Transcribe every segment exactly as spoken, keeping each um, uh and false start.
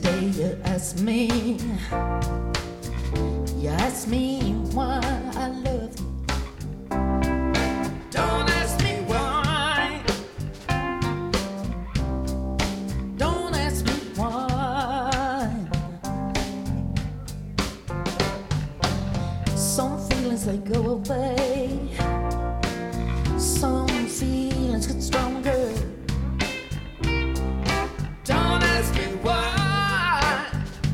Yesterday you asked me, you asked me why I love you. Don't ask me why. Don't ask me why. Some feelings they go away, some feelings get stronger. Don't ask me why.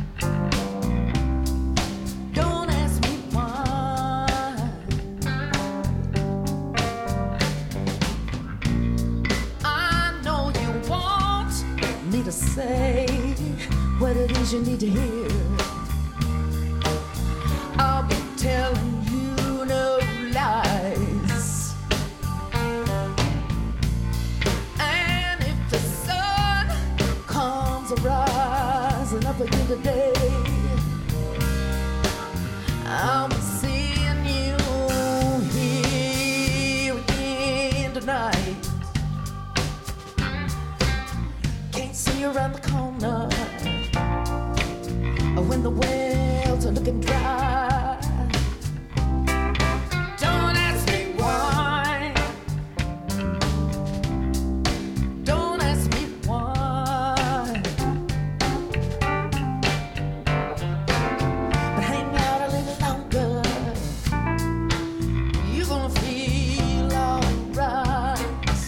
Don't ask me why. I know you want me to say what it is you need to hear. I'll be telling you no lies. And if the sun comes rising up again today, I'll be seeing you here again tonight. Can't see you around the corner when the wells are looking dry. Don't ask me why. Don't ask me why. But hang out a little longer, you're gonna feel alright.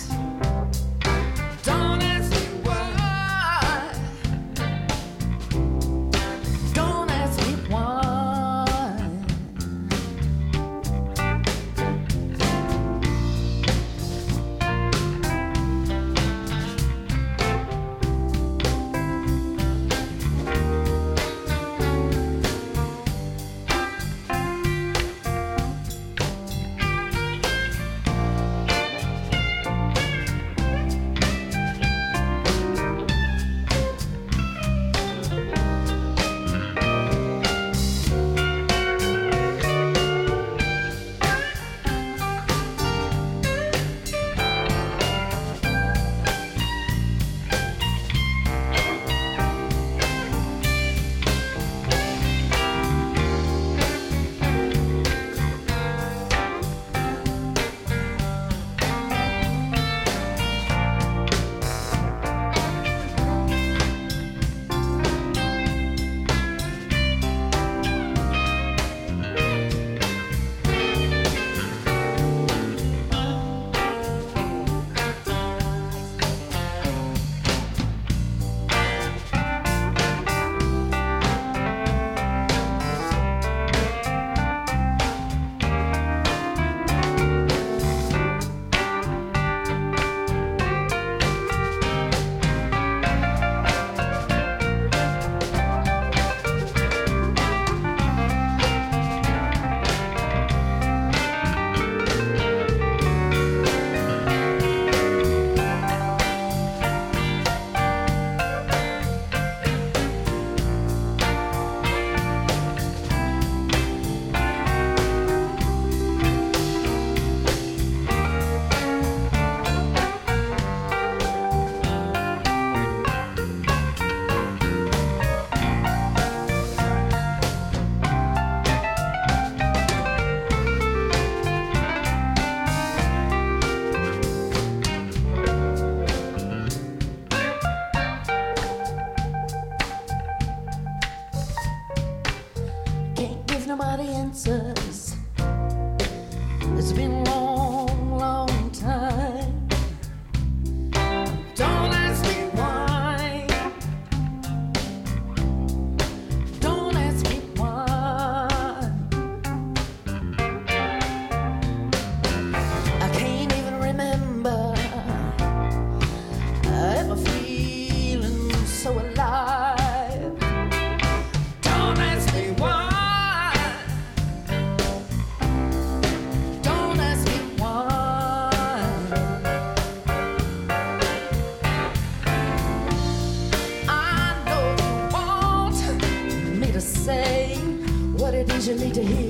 Don't ask me why. Don't ask me why. Can't give nobody answers. It's been a long, long time. Don't ask me why. Don't ask me why. I can't even remember ever feeling so alive. Don't ask me why. Say what it is you need to hear.